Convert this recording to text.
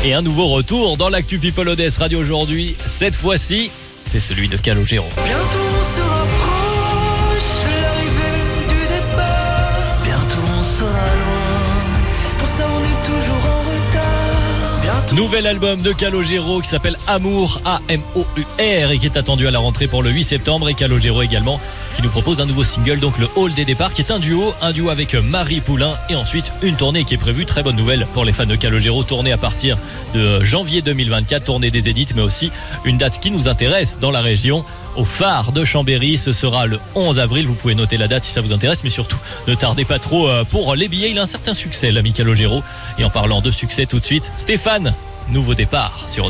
Et un nouveau retour dans l'actu People ODS Radio aujourd'hui. Cette fois-ci, c'est celui de Calogero. Bientôt on se rapproche de l'arrivée du départ. Bientôt on sera loin. Pour ça on est toujours en retard. Bientôt Nouvel album de Calogero qui s'appelle Amour, A-M-O-U-R, et qui est attendu à la rentrée pour le 8 septembre. Et Calogero également qui nous propose un nouveau single, donc le Hall des départs, qui est un duo avec Marie Poulain, et ensuite une tournée qui est prévue. Très bonne nouvelle pour les fans de Calogero, tournée à partir de janvier 2024, tournée des Édits, mais aussi une date qui nous intéresse dans la région, au phare de Chambéry. Ce sera le 11 avril, vous pouvez noter la date si ça vous intéresse, mais surtout ne tardez pas trop pour les billets. Il a un certain succès, l'ami Calogero, et en parlant de succès tout de suite, Stéphane, nouveau départ sur